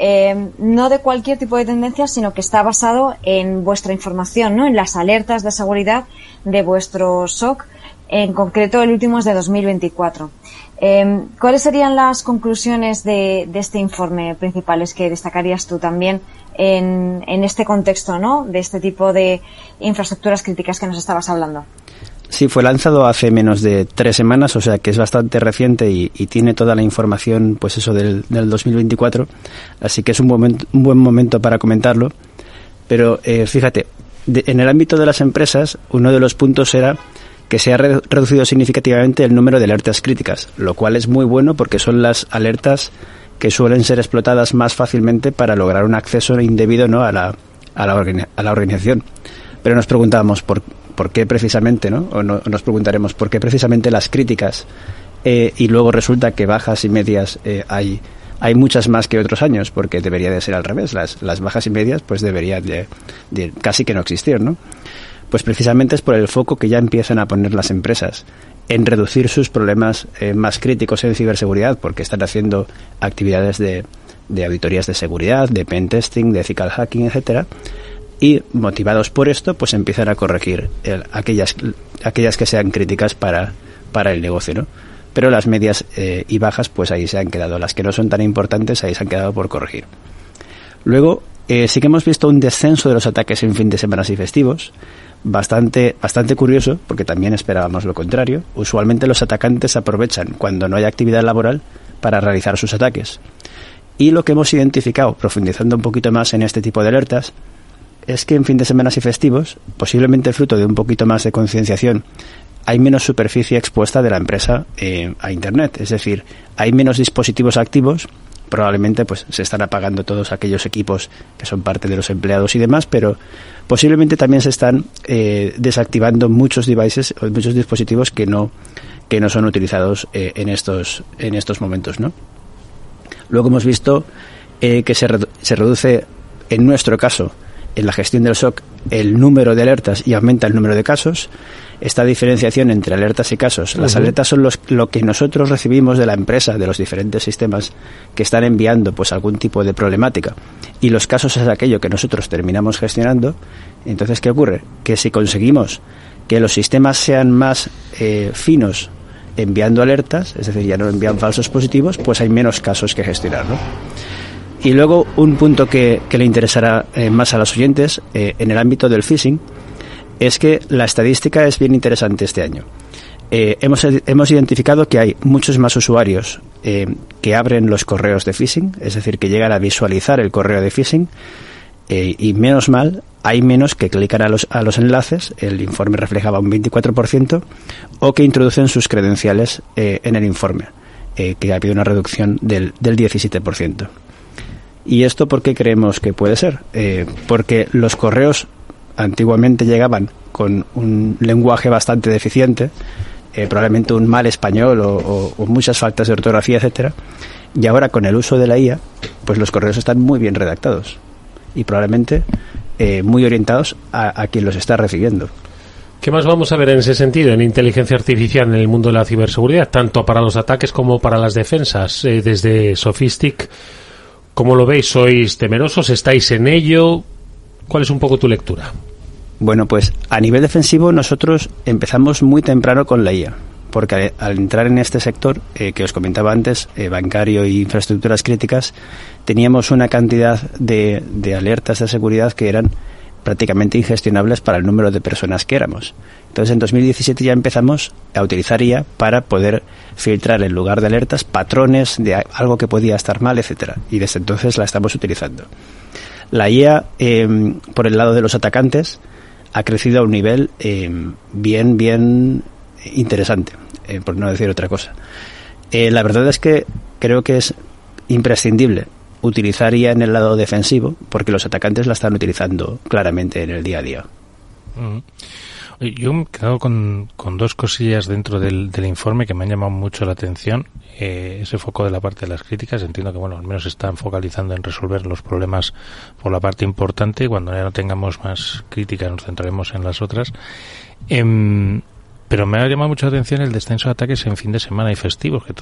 S3: no de cualquier tipo de tendencias, sino que está basado en vuestra información, ¿no? En las alertas de seguridad de vuestro SOC. En concreto, el último es de 2024. ¿Cuáles serían las conclusiones de este informe principales que destacarías tú también en este contexto, ¿no? De este tipo de infraestructuras críticas que nos estabas hablando.
S5: Sí, fue lanzado hace menos de 3 semanas, o sea que es bastante reciente y tiene toda la información, pues eso, del 2024. Así que es un buen momento para comentarlo. Pero fíjate, en el ámbito de las empresas, uno de los puntos era que se ha reducido significativamente el número de alertas críticas, lo cual es muy bueno porque son las alertas que suelen ser explotadas más fácilmente para lograr un acceso indebido, ¿no? a la organización. Pero nos preguntábamos por qué precisamente, ¿no? O nos preguntaremos por qué precisamente las críticas, y luego resulta que bajas y medias hay muchas más que otros años, porque debería de ser al revés. Las bajas y medias pues deberían de casi que no existir, ¿no? Pues precisamente es por el foco que ya empiezan a poner las empresas en reducir sus problemas más críticos en ciberseguridad, porque están haciendo actividades de auditorías de seguridad, de pentesting, de ethical hacking, etcétera, y motivados por esto pues empiezan a corregir aquellas que sean críticas para el negocio, ¿no? Pero las medias y bajas pues ahí se han quedado, las que no son tan importantes ahí se han quedado por corregir. Luego sí que hemos visto un descenso de los ataques en fin de semana y festivos, bastante curioso, porque también esperábamos lo contrario. Usualmente los atacantes aprovechan cuando no hay actividad laboral para realizar sus ataques. Y lo que hemos identificado, profundizando un poquito más en este tipo de alertas, es que en fin de semana y festivos, posiblemente fruto de un poquito más de concienciación, hay menos superficie expuesta de la empresa a Internet. Es decir, hay menos dispositivos activos. Probablemente pues se están apagando todos aquellos equipos que son parte de los empleados y demás, pero posiblemente también se están desactivando muchos devices o muchos dispositivos que no son utilizados en estos momentos, ¿no? Luego hemos visto que se reduce, en nuestro caso, en la gestión del SOC, el número de alertas y aumenta el número de casos. Esta diferenciación entre alertas y casos. Las alertas son lo que nosotros recibimos de la empresa, de los diferentes sistemas que están enviando pues algún tipo de problemática. Y los casos es aquello que nosotros terminamos gestionando. Entonces, ¿qué ocurre? Que si conseguimos que los sistemas sean más finos enviando alertas, es decir, ya no envían falsos positivos, pues hay menos casos que gestionar, ¿no? Y luego un punto que le interesará más a los oyentes en el ámbito del phishing es que la estadística es bien interesante este año. Hemos identificado que hay muchos más usuarios que abren los correos de phishing, es decir, que llegan a visualizar el correo de phishing, y menos mal, hay menos que clican a los enlaces. El informe reflejaba un 24%, o que introducen sus credenciales en el informe, que ha habido una reducción del 17%. ¿Y esto por qué creemos que puede ser? Porque los correos antiguamente llegaban con un lenguaje bastante deficiente, probablemente un mal español o muchas faltas de ortografía, etcétera, y ahora con el uso de la IA, pues los correos están muy bien redactados y probablemente muy orientados a quien los está recibiendo.
S2: ¿Qué más vamos a ver en ese sentido, en inteligencia artificial en el mundo de la ciberseguridad, tanto para los ataques como para las defensas? Desde Sophistic, ¿cómo lo veis? ¿Sois temerosos? ¿Estáis en ello? ¿Cuál es un poco tu lectura?
S5: Bueno, pues a nivel defensivo nosotros empezamos muy temprano con la IA, porque al entrar en este sector que os comentaba antes, bancario e infraestructuras críticas, teníamos una cantidad de alertas de seguridad que eran prácticamente ingestionables para el número de personas que éramos. Entonces en 2017 ya empezamos a utilizar IA para poder filtrar en lugar de alertas patrones de algo que podía estar mal, etcétera. Y desde entonces la estamos utilizando. La IA, por el lado de los atacantes, ha crecido a un nivel bien interesante, por no decir otra cosa. La verdad es que creo que es imprescindible utilizar IA en el lado defensivo, porque los atacantes la están utilizando claramente en el día a día.
S4: Yo me he quedado con dos cosillas dentro del informe que me han llamado mucho la atención. Ese foco de la parte de las críticas, entiendo que al menos se están focalizando en resolver los problemas por la parte importante, y cuando ya no tengamos más críticas nos centraremos en las otras. Pero me ha llamado mucho la atención el descenso de ataques en fin de semana y festivos, que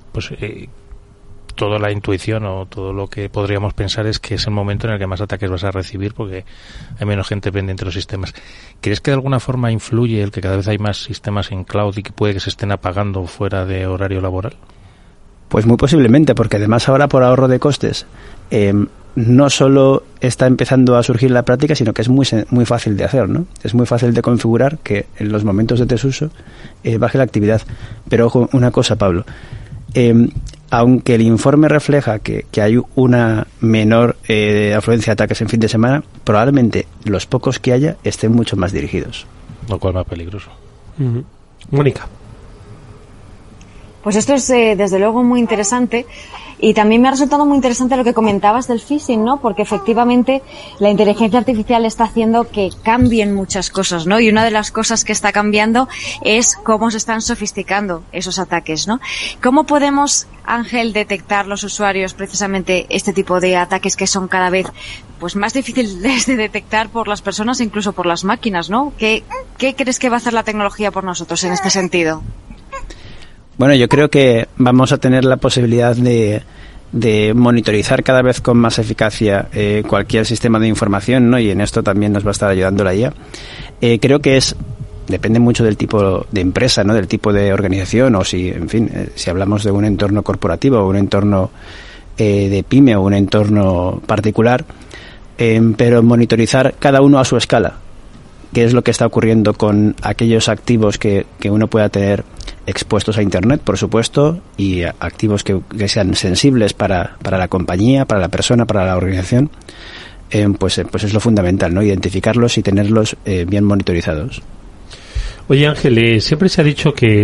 S4: toda la intuición o todo lo que podríamos pensar es que es el momento en el que más ataques vas a recibir porque hay menos gente pendiente de los sistemas. ¿Crees que de alguna forma influye el que cada vez hay más sistemas en cloud y que puede que se estén apagando fuera de horario laboral?
S5: Pues muy posiblemente, porque además ahora por ahorro de costes no solo está empezando a surgir la práctica, sino que es muy fácil de hacer, ¿no? Es muy fácil de configurar que en los momentos de desuso baje la actividad. Pero ojo, una cosa, Pablo. Aunque el informe refleja que hay una menor afluencia de ataques en fin de semana, probablemente los pocos que haya estén mucho más dirigidos.
S4: Lo cual más peligroso.
S2: Mónica.
S3: Pues esto es desde luego muy interesante, y también me ha resultado muy interesante lo que comentabas del phishing, ¿no? Porque efectivamente la inteligencia artificial está haciendo que cambien muchas cosas, ¿no? Y una de las cosas que está cambiando es cómo se están sofisticando esos ataques, ¿no? ¿Cómo podemos, Ángel, detectar los usuarios precisamente este tipo de ataques que son cada vez pues más difíciles de detectar por las personas e incluso por las máquinas, ¿no? ¿Qué crees que va a hacer la tecnología por nosotros en este sentido?
S5: Bueno, yo creo que vamos a tener la posibilidad de monitorizar cada vez con más eficacia cualquier sistema de información, ¿no? Y en esto también nos va a estar ayudando la IA. Creo que depende mucho del tipo de empresa, ¿no? Del tipo de organización, o si hablamos de un entorno corporativo o un entorno de pyme o un entorno particular, pero monitorizar cada uno a su escala, qué es lo que está ocurriendo con aquellos activos que uno pueda tener expuestos a Internet, por supuesto, y activos que sean sensibles para la compañía, para la persona, para la organización, pues es lo fundamental, ¿no? Identificarlos y tenerlos bien monitorizados.
S2: Oye, Ángel, siempre se ha dicho que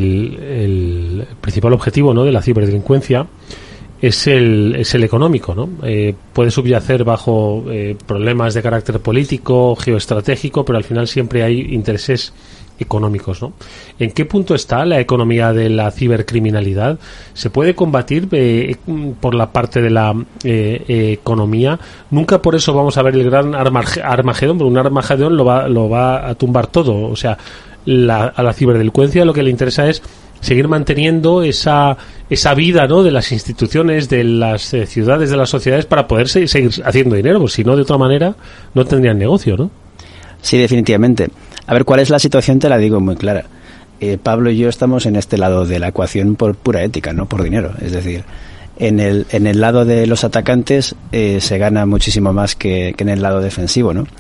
S2: el principal objetivo, ¿no?, de la ciberdelincuencia es el económico, ¿no? Puede subyacer bajo problemas de carácter político, geoestratégico, pero al final siempre hay intereses económicos, ¿no? ¿En qué punto está la economía de la cibercriminalidad? ¿Se puede combatir por la parte de la economía? Nunca por eso vamos a ver el gran Armagedón, pero un Armagedón lo va a tumbar todo. O sea, a la ciberdelincuencia lo que le interesa es seguir manteniendo esa vida, ¿no?, de las instituciones, de las ciudades, de las sociedades, para poder seguir haciendo dinero, pues si no, de otra manera no tendrían negocio, ¿no?
S5: Sí, definitivamente. A ver, ¿cuál es la situación? Te la digo muy clara. Pablo y yo estamos en este lado de la ecuación por pura ética, no por dinero. Es decir, en el lado de los atacantes se gana muchísimo más que en el lado defensivo, ¿no?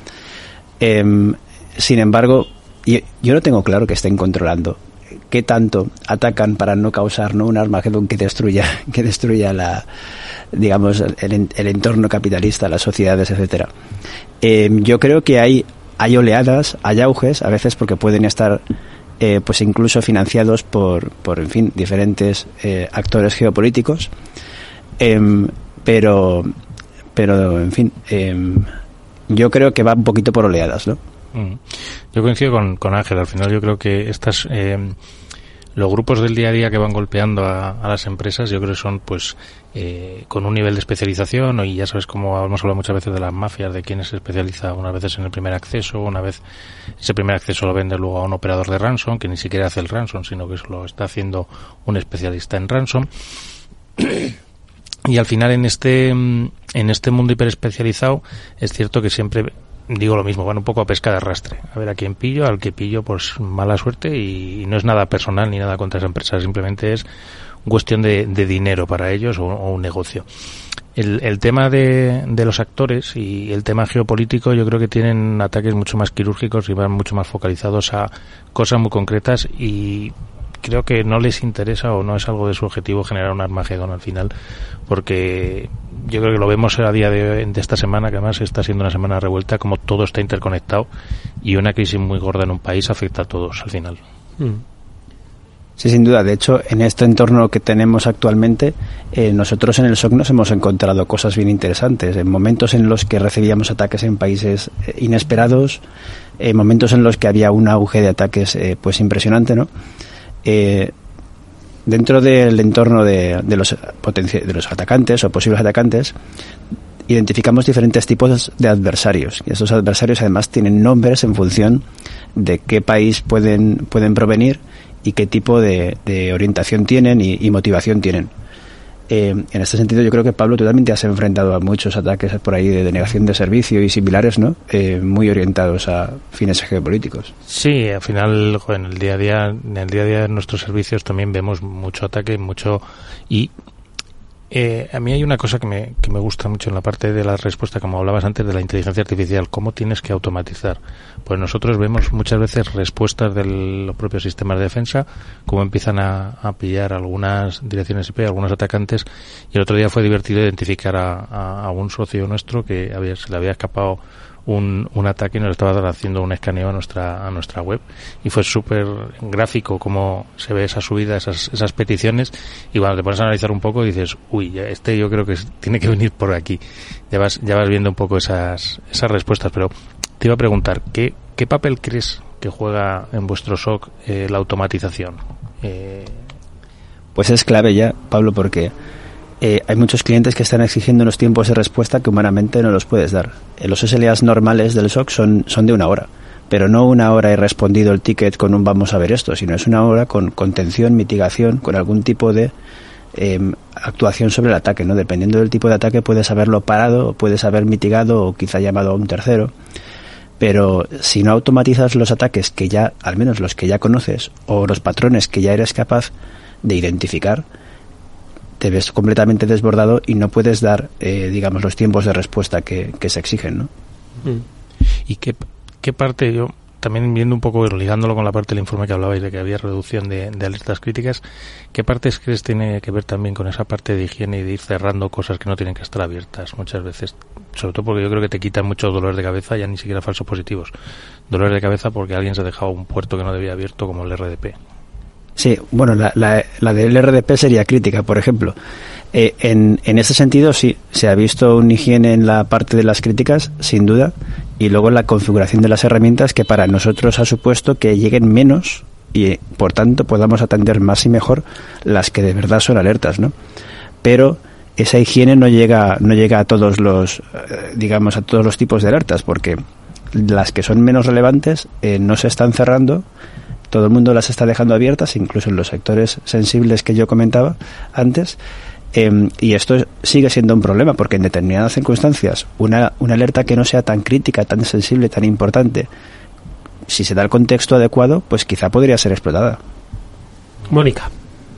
S5: Sin embargo, yo no tengo claro que estén controlando qué tanto atacan para no causar, ¿no?, un Armagedón que destruya el entorno capitalista, las sociedades, etcétera. Yo creo que hay oleadas, hay auges, a veces porque pueden estar pues incluso financiados por en fin, diferentes actores geopolíticos, pero en fin, yo creo que va un poquito por oleadas, ¿no?
S4: Yo coincido con Ángel. Al final yo creo que los grupos del día a día que van golpeando a las empresas, yo creo que son pues con un nivel de especialización, y ya sabes cómo hemos hablado muchas veces de las mafias, de quién se especializa unas veces en el primer acceso, una vez ese primer acceso lo vende luego a un operador de ransom que ni siquiera hace el ransom, sino que lo está haciendo un especialista en ransom. Y al final en este mundo hiperespecializado es cierto que siempre digo lo mismo, van un poco a pesca de arrastre, a ver a quién pillo, al que pillo pues mala suerte, y no es nada personal ni nada contra esa empresa, simplemente es cuestión de dinero para ellos o un negocio. El tema de los actores y el tema geopolítico, yo creo que tienen ataques mucho más quirúrgicos y van mucho más focalizados a cosas muy concretas, y creo que no les interesa o no es algo de su objetivo generar un Armagedón al final, porque yo creo que lo vemos a día de esta semana, que además está siendo una semana revuelta, como todo está interconectado y una crisis muy gorda en un país afecta a todos al final.
S5: Sí, sin duda. De hecho, en este entorno que tenemos actualmente, nosotros en el SOC nos hemos encontrado cosas bien interesantes. En momentos en los que recibíamos ataques en países inesperados, en momentos en los que había un auge de ataques pues impresionante, ¿no? Dentro del entorno de los atacantes o posibles atacantes, identificamos diferentes tipos de adversarios. Y esos adversarios además tienen nombres en función de qué país pueden provenir y qué tipo de orientación tienen y motivación tienen. En este sentido, yo creo que, Pablo, tú también te has enfrentado a muchos ataques por ahí de denegación de servicio y similares, ¿no? Muy orientados a fines geopolíticos.
S4: Sí, al final, en el día a día de nuestros servicios también vemos mucho ataque, y a mí hay una cosa que me gusta mucho en la parte de la respuesta, como hablabas antes, de la inteligencia artificial, cómo tienes que automatizar. Pues nosotros vemos muchas veces respuestas de los propios sistemas de defensa, cómo empiezan a pillar algunas direcciones IP, algunos atacantes, y el otro día fue divertido identificar a un socio nuestro que se le había escapado un ataque y nos estaba haciendo un escaneo a nuestra web, y fue súper gráfico cómo se ve esa subida, esas peticiones, y cuando te pones a analizar un poco dices, uy, yo creo que tiene que venir por aquí. Ya vas viendo un poco esas respuestas. Pero te iba a preguntar, ¿qué papel crees que juega en vuestro SOC la automatización?
S5: Pues es clave ya, Pablo, porque hay muchos clientes que están exigiendo unos tiempos de respuesta que humanamente no los puedes dar. Los SLAs normales del SOC son de 1 hora, pero no 1 hora he respondido el ticket con un vamos a ver esto, sino es 1 hora con contención, mitigación, con algún tipo de actuación sobre el ataque, ¿no? Dependiendo del tipo de ataque puedes haberlo parado, puedes haber mitigado o quizá llamado a un tercero. Pero si no automatizas los ataques que ya, al menos los que ya conoces, o los patrones que ya eres capaz de identificar, te ves completamente desbordado y no puedes dar, digamos, los tiempos de respuesta que se exigen, ¿no?
S4: ¿Y qué parte, yo también viendo un poco, ligándolo con la parte del informe que hablabais de que había reducción de alertas críticas, qué partes crees tiene que ver también con esa parte de higiene y de ir cerrando cosas que no tienen que estar abiertas muchas veces? Sobre todo porque yo creo que te quitan muchos dolores de cabeza, ya ni siquiera falsos positivos, dolores de cabeza porque alguien se ha dejado un puerto que no debía abierto, como el RDP.
S5: Sí, bueno, la del RDP sería crítica, por ejemplo. En ese sentido, sí, se ha visto un higiene en la parte de las críticas, sin duda, y luego en la configuración de las herramientas, que para nosotros ha supuesto que lleguen menos y, por tanto, podamos atender más y mejor las que de verdad son alertas, ¿no? Pero esa higiene no llega a todos los, digamos, a todos los tipos de alertas, porque las que son menos relevantes no se están cerrando. Todo el mundo las está dejando abiertas, incluso en los sectores sensibles que yo comentaba antes, y esto sigue siendo un problema, porque en determinadas circunstancias una alerta que no sea tan crítica, tan sensible, tan importante, si se da el contexto adecuado, pues quizá podría ser explotada.
S2: Mónica.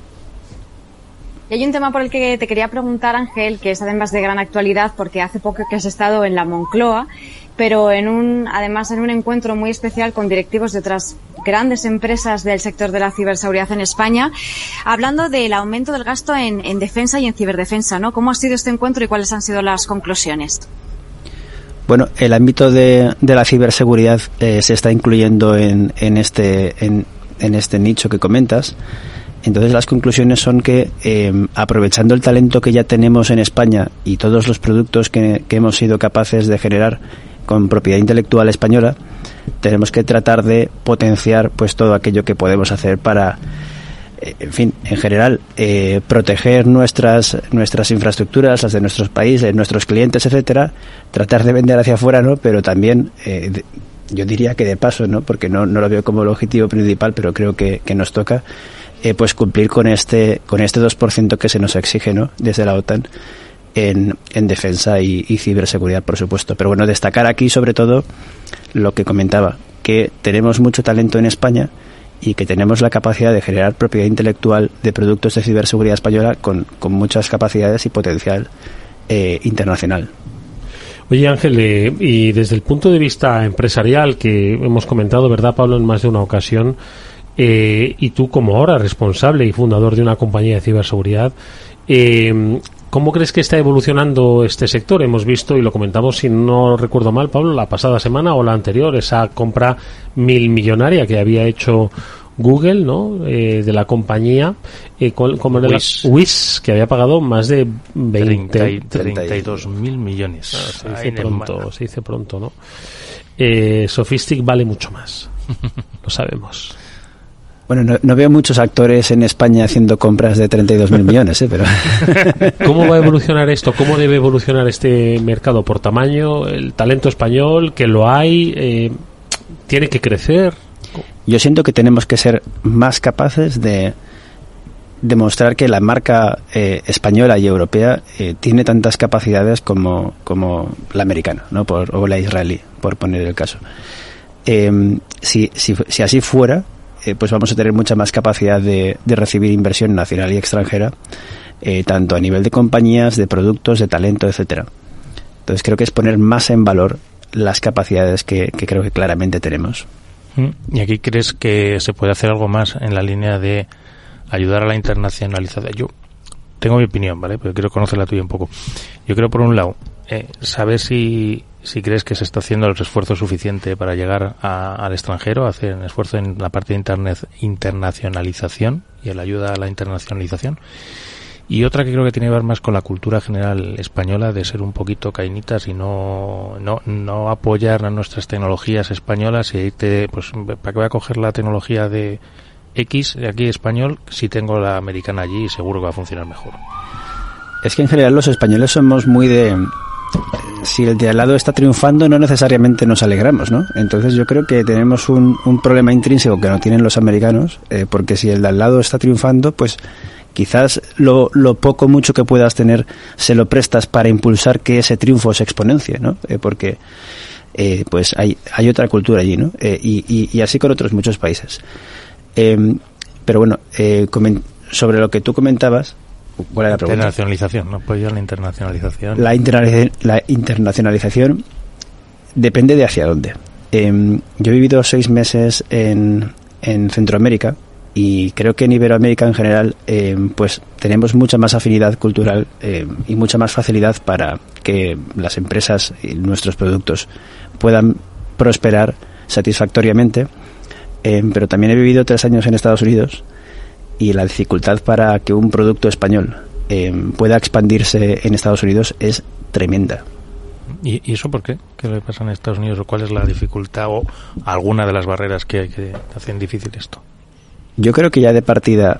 S3: Y hay un tema por el que te quería preguntar, Ángel, que es además de gran actualidad, porque hace poco que has estado en la Moncloa, pero además en un encuentro muy especial con directivos de otras grandes empresas del sector de la ciberseguridad en España, hablando del aumento del gasto en defensa y en ciberdefensa, ¿no? ¿Cómo ha sido este encuentro y cuáles han sido las conclusiones?
S5: Bueno, el ámbito de la ciberseguridad se está incluyendo en este nicho que comentas. Entonces las conclusiones son que aprovechando el talento que ya tenemos en España y todos los productos que hemos sido capaces de generar con propiedad intelectual española, tenemos que tratar de potenciar pues todo aquello que podemos hacer para, en fin, en general, proteger nuestras infraestructuras, las de nuestros países, nuestros clientes, etcétera, tratar de vender hacia afuera, ¿no? Pero también yo diría que de paso, ¿no? Porque no lo veo como el objetivo principal, pero creo que nos toca pues cumplir con este 2% que se nos exige, ¿no? Desde la OTAN en defensa y ciberseguridad, por supuesto. Pero bueno, destacar aquí sobre todo lo que comentaba, que tenemos mucho talento en España y que tenemos la capacidad de generar propiedad intelectual de productos de ciberseguridad española con muchas capacidades y potencial internacional.
S2: Oye, Ángel, y desde el punto de vista empresarial, que hemos comentado, ¿verdad, Pablo, en más de una ocasión, y tú como ahora responsable y fundador de una compañía de ciberseguridad, ¿cómo crees que está evolucionando este sector? Hemos visto, y lo comentamos, si no recuerdo mal, Pablo, la pasada semana o la anterior, esa compra millonaria que había hecho Google, ¿no? De la compañía, como de Wiz, que había pagado más de
S4: 32.000 millones.
S2: Se dice pronto, ¿no? Sophistic vale mucho más. Lo sabemos.
S5: Bueno, no veo muchos actores en España haciendo compras de 32.000 millones, pero...
S2: ¿Cómo va a evolucionar esto? ¿Cómo debe evolucionar este mercado? ¿Por tamaño? ¿El talento español? ¿Que lo hay? ¿Tiene que crecer?
S5: Yo siento que tenemos que ser más capaces de demostrar que la marca española y europea tiene tantas capacidades como la americana, ¿no? O la israelí, por poner el caso. Si así fuera, pues vamos a tener mucha más capacidad de recibir inversión nacional y extranjera, tanto a nivel de compañías, de productos, de talento, etcétera. Entonces creo que es poner más en valor las capacidades que creo que claramente tenemos.
S4: ¿Y aquí crees que se puede hacer algo más en la línea de ayudar a la internacionalización? Yo tengo mi opinión, ¿vale? Pero quiero conocer la tuya un poco. Yo creo, por un lado, saber si crees que se está haciendo el esfuerzo suficiente para llegar al extranjero, hacer un esfuerzo en la parte de internacionalización y en la ayuda a la internacionalización. Y otra que creo que tiene que ver más con la cultura general española, de ser un poquito cainitas y no apoyar a nuestras tecnologías españolas y irte, pues, ¿para qué voy a coger la tecnología de X de aquí español si tengo la americana allí y seguro que va a funcionar mejor?
S5: Es que en general los españoles somos muy de... Si el de al lado está triunfando, no necesariamente nos alegramos, ¿no? Entonces yo creo que tenemos un problema intrínseco que no tienen los americanos, porque si el de al lado está triunfando, pues quizás lo poco mucho que puedas tener se lo prestas para impulsar que ese triunfo se exponencie, ¿no? Porque pues hay otra cultura allí, ¿no? Y así con otros muchos países. Pero bueno, sobre lo que tú comentabas, ¿cuál era la pregunta?
S4: Internacionalización, ¿no? Pues ya la internacionalización.
S5: La internacionalización depende de hacia dónde. Yo he vivido 6 meses en Centroamérica y creo que en Iberoamérica en general pues tenemos mucha más afinidad cultural y mucha más facilidad para que las empresas y nuestros productos puedan prosperar satisfactoriamente, pero también he vivido 3 años en Estados Unidos y la dificultad para que un producto español pueda expandirse en Estados Unidos es tremenda.
S4: ¿Y eso por qué? ¿Qué le pasa en Estados Unidos? ¿O cuál es la dificultad o alguna de las barreras que hacen difícil esto?
S5: Yo creo que ya de partida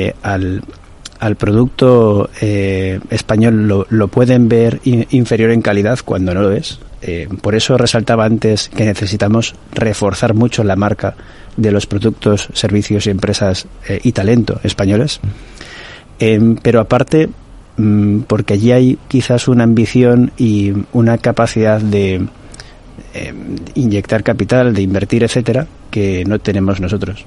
S5: al producto español lo pueden ver inferior en calidad cuando no lo es. Por eso resaltaba antes que necesitamos reforzar mucho la marca de los productos, servicios y empresas y talento españoles. Pero aparte, porque allí hay quizás una ambición y una capacidad de inyectar capital, de invertir, etcétera, que no tenemos nosotros.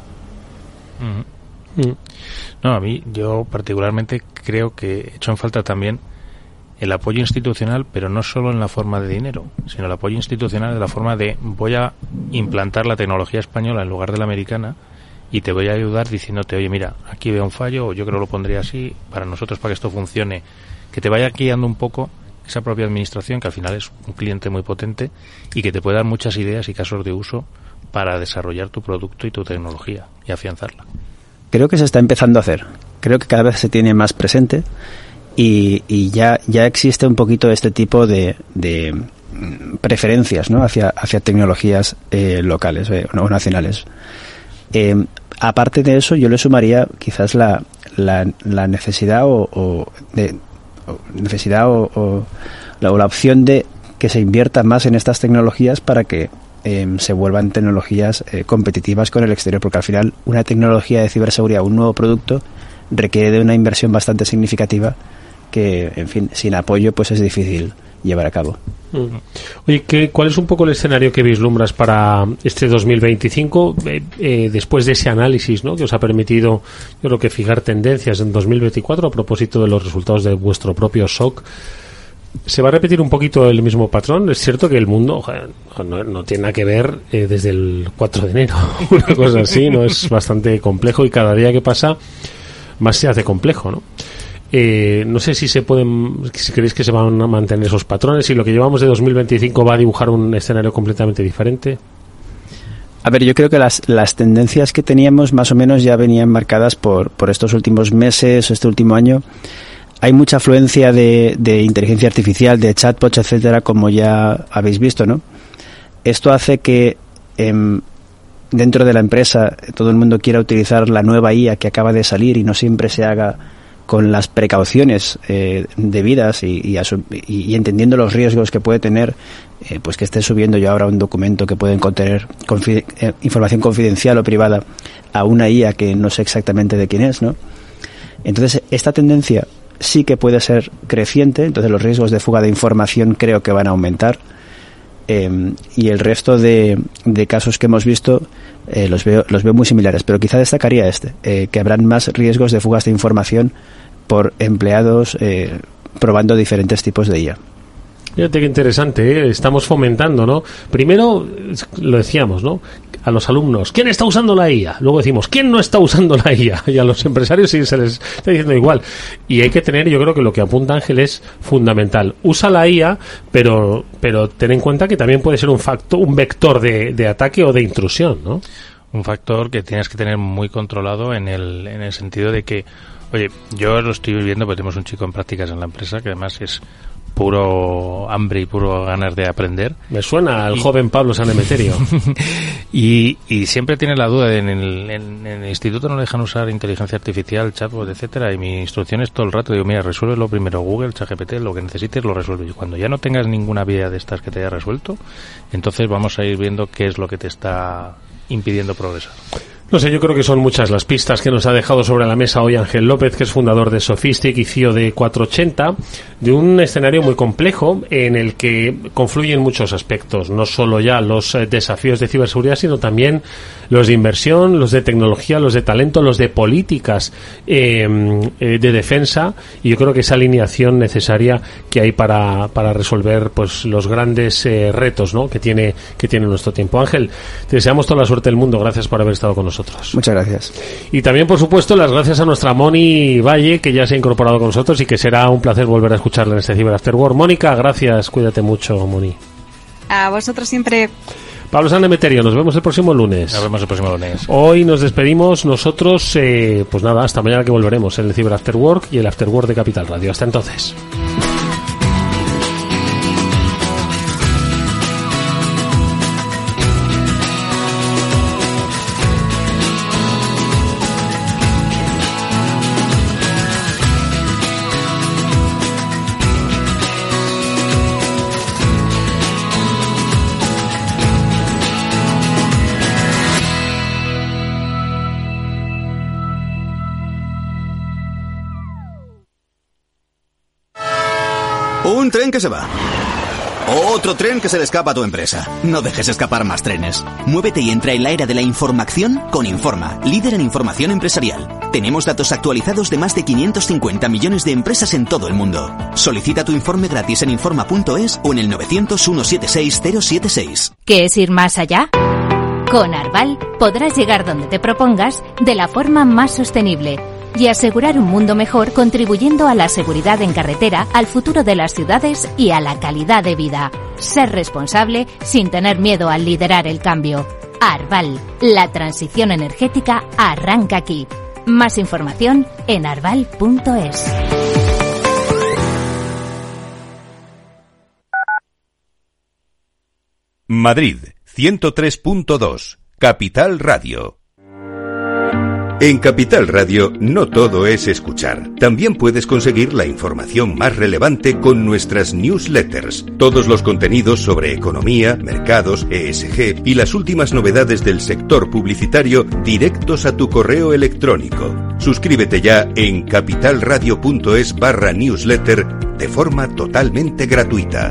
S4: No, a mí, yo particularmente creo que he hecho en falta también el apoyo institucional, pero no solo en la forma de dinero, sino el apoyo institucional de la forma de voy a implantar la tecnología española en lugar de la americana y te voy a ayudar diciéndote, oye, mira, aquí veo un fallo, o yo creo que lo pondría así, para nosotros, para que esto funcione, que te vaya guiando un poco esa propia administración, que al final es un cliente muy potente y que te puede dar muchas ideas y casos de uso para desarrollar tu producto y tu tecnología y afianzarla.
S5: Creo que se está empezando a hacer. Creo que cada vez se tiene más presente y ya existe un poquito este tipo de preferencias, ¿no? hacia tecnologías locales o nacionales. Aparte de eso, yo le sumaría quizás la necesidad o la opción de que se invierta más en estas tecnologías para que se vuelvan tecnologías competitivas con el exterior, porque al final una tecnología de ciberseguridad, un nuevo producto, requiere de una inversión bastante significativa que, en fin, sin apoyo pues es difícil llevar a cabo.
S2: Oye, ¿cuál es un poco el escenario que vislumbras para este 2025 después de ese análisis, ¿no?, que os ha permitido, yo creo que fijar tendencias en 2024 a propósito de los resultados de vuestro propio SOC? ¿Se va a repetir un poquito el mismo patrón? Es cierto que el mundo no tiene nada que ver desde el 4 de enero, una cosa así, ¿no? Es bastante complejo y cada día que pasa más se hace complejo, ¿no? No sé si creéis que se van a mantener esos patrones y lo que llevamos de 2025 va a dibujar un escenario completamente diferente.
S5: A ver, yo creo que las tendencias que teníamos más o menos ya venían marcadas por estos últimos meses, este último año. Hay mucha afluencia de inteligencia artificial, de chatbots, etcétera, como ya habéis visto, ¿no? Esto hace que dentro de la empresa todo el mundo quiera utilizar la nueva IA que acaba de salir y no siempre se haga con las precauciones debidas y entendiendo los riesgos que puede tener, pues que esté subiendo yo ahora un documento que pueden contener información confidencial o privada a una IA que no sé exactamente de quién es, ¿no? Entonces, esta tendencia sí que puede ser creciente, entonces los riesgos de fuga de información creo que van a aumentar, y el resto de casos que hemos visto los veo muy similares, pero quizá destacaría que habrán más riesgos de fugas de información por empleados probando diferentes tipos de IA.
S2: Fíjate qué interesante, ¿eh? Estamos fomentando, ¿no? Primero, lo decíamos, ¿no?, a los alumnos, ¿quién está usando la IA? Luego decimos, ¿quién no está usando la IA? Y a los empresarios sí se les está diciendo igual. Y hay que tener, yo creo que lo que apunta Ángel es fundamental. Usa la IA, pero ten en cuenta que también puede ser un vector de ataque o de intrusión, ¿no?
S4: Un factor que tienes que tener muy controlado en el sentido de que, oye, yo lo estoy viviendo porque tenemos un chico en prácticas en la empresa que además es puro hambre y puro ganas de aprender.
S2: Me suena al joven Pablo San Emeterio.
S4: y siempre tiene la duda de en el instituto no le dejan usar inteligencia artificial, chatbot, etcétera, y mi instrucción es todo el rato, digo, mira, resuélvelo primero, Google, ChatGPT, lo que necesites lo resuelve, y cuando ya no tengas ninguna vía de estas que te haya resuelto, entonces vamos a ir viendo qué es lo que te está impidiendo progresar.
S2: No sé, yo creo que son muchas las pistas que nos ha dejado sobre la mesa hoy Ángel López, que es fundador de Sophistic y CEO de 480, de un escenario muy complejo en el que confluyen muchos aspectos, no solo ya los desafíos de ciberseguridad, sino también los de inversión, los de tecnología, los de talento, los de políticas de defensa, y yo creo que esa alineación necesaria que hay para resolver pues los grandes retos, ¿no?, que tiene nuestro tiempo. Ángel, te deseamos toda la suerte del mundo, gracias por haber estado con nosotros.
S5: Muchas gracias.
S2: Y también, por supuesto, las gracias a nuestra Moni Valle, que ya se ha incorporado con nosotros y que será un placer volver a escucharla en este Cyber After Work. Mónica, gracias, cuídate mucho, Moni.
S7: A vosotros siempre.
S2: Pablo San Emeterio, nos vemos el próximo lunes.
S4: Nos vemos el próximo lunes.
S2: Hoy nos despedimos nosotros, pues nada, hasta mañana que volveremos en el Cyber After Work y el After Work de Capital Radio. Hasta entonces.
S8: Un tren que se va. Otro tren que se le escapa a tu empresa. No dejes escapar más trenes. Muévete y entra en la era de la información con Informa, líder en información empresarial. Tenemos datos actualizados de más de 550 millones de empresas en todo el mundo. Solicita tu informe gratis en Informa.es o en el 900-176-076.
S9: ¿Qué es ir más allá? Con Arval podrás llegar donde te propongas de la forma más sostenible y asegurar un mundo mejor contribuyendo a la seguridad en carretera, al futuro de las ciudades y a la calidad de vida. Ser responsable sin tener miedo al liderar el cambio. Arval, la transición energética arranca aquí. Más información en arval.es.
S1: Madrid, 103.2, Capital Radio. En Capital Radio no todo es escuchar. También puedes conseguir la información más relevante con nuestras newsletters. Todos los contenidos sobre economía, mercados, ESG y las últimas novedades del sector publicitario directos a tu correo electrónico. Suscríbete ya en capitalradio.es/newsletter de forma totalmente gratuita.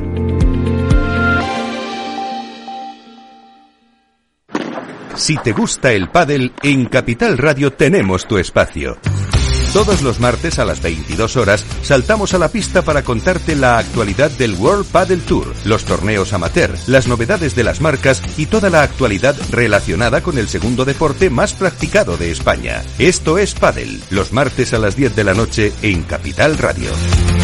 S1: Si te gusta el pádel, en Capital Radio tenemos tu espacio. Todos los martes a las 22 horas saltamos a la pista para contarte la actualidad del World Padel Tour, los torneos amateur, las novedades de las marcas y toda la actualidad relacionada con el segundo deporte más practicado de España. Esto es Pádel, los martes a las 10 de la noche en Capital Radio.